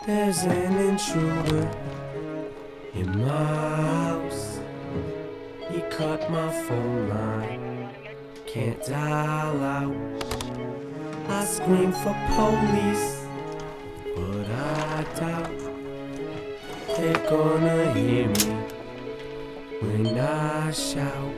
There's an intruder in my house. He cut my phone line, can't dial out. I scream for police, but I doubt they're gonna hear me when I shout.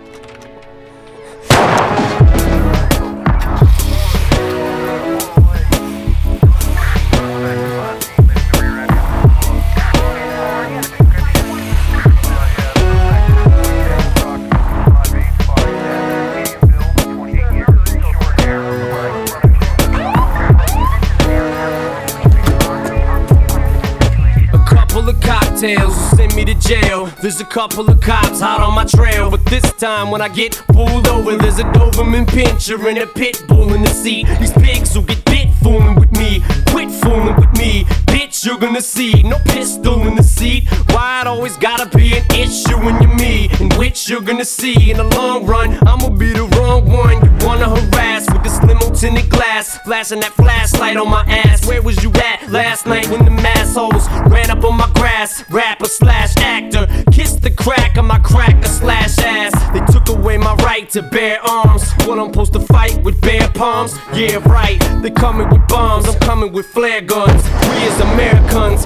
Cocktails will send me to jail. There's a couple of cops hot on my trail, but this time when I get pulled over, there's a Doberman pinscher and a pit bull in the seat. These pigs will get bit fooling with me. Quit fooling with me, bitch, you're gonna see. No pistol in the seat. Why it always gotta be an issue when you're me? In which you're gonna see in the long run, I'ma be the wrong one you wanna harass with this limo tinted glass, flashing that flashlight on my ass. Where was you at last night when the massholes ran up on my grass? Rapper slash actor, kiss the crack of my cracker slash ass. They took away my right to bear arms. What, I'm supposed to fight with bare palms? Yeah, right, they coming with bombs, I'm coming with flare guns. We as Americans,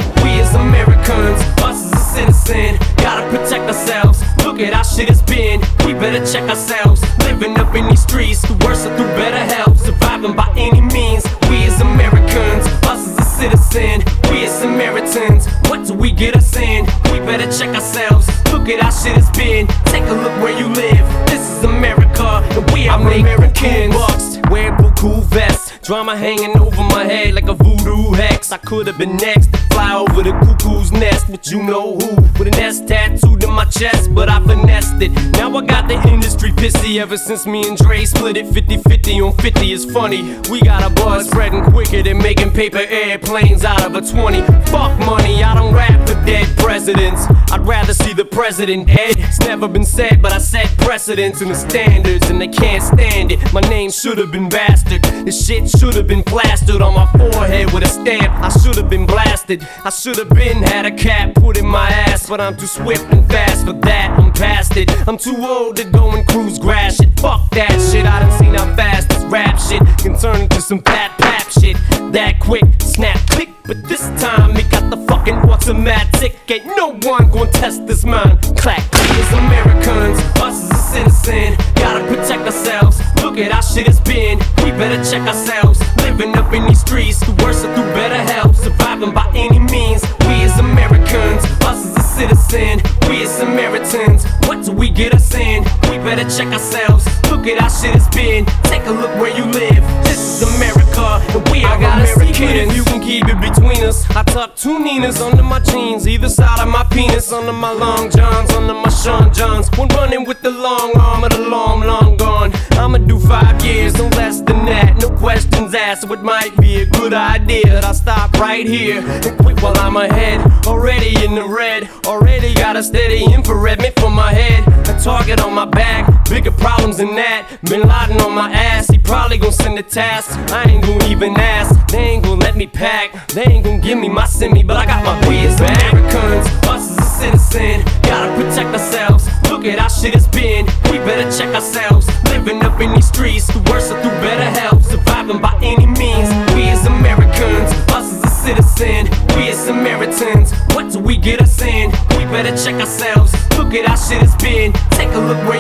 us as a citizen, gotta protect ourselves. Look at how shit has been, we better check ourselves. Living up in these streets, through worse or through better health. Surviving by any means, we as Americans, us as a citizen, we as Samaritans. What do we get us in? We better check ourselves. Look at how shit has been, take a look where you live. This is America, and we are Americans. Bucks, wear cool vests, drama hanging over my head like a voodoo hex. I could've been next to fly over the cuckoo's nest, but you know who, with an S tattooed in my chest, but I finessed it. Now I got the industry pissy ever since me and Dre split it 50-50 on 50. It's funny, we got a buzz spreading quicker than making paper airplanes out of a 20. Fuck money, I don't rap for dead presidents. I'd rather see the president dead. It's never been said, but I set precedents and the standards, and they can't stand it. My name should've been bastard. This shit should've been plastered on my forehead with a stamp. I should've been blasted. I should've been had a cap put in my ass, but I'm too swift and fast for that. I'm past it. I'm too old to go and cruise grass shit. Fuck that shit. I done seen how fast this rap shit can turn into some fat pap shit. That quick, snap, click. But this time it got the fucking automatic. Ain't no one gon' test this mind. Clack, we as Americans, us as a citizen, gotta protect ourselves. Look at how shit has been, we better check ourselves. Living up in these streets, through worse or through better health. Surviving by any means, we as Americans, us as a citizen, we as Samaritans. What do we get us in? We better check ourselves. Look at how shit has been, take a look where you live. This is America, and we are Americans. You can keep it between us. I tuck two Ninas under my jeans, either side of my penis, under my long johns, under my Sean Johns. When running with the long arm of the long gone. I'ma do 5 years, no less than that. No questions asked, so it might be a good idea that I stop right here and quit while I'm ahead. Already in the red, already got a steady infrared meant for my head. A target on my back, bigger problems than that. Bin Laden on my ass, he probably gon' send a task. I ain't gon' even ask, they ain't gon' let me pack. They ain't gon' give me my semi, but I got my biz back. Americans, us as a citizen, gotta protect ourselves. Look at how shit has been, we better check ourselves. Living up in these streets, through worse or through better health. Surviving by any means, we as Americans, us as a citizen, we as Samaritans. What do we get us in? We better check ourselves. Look at how shit has been, take a look where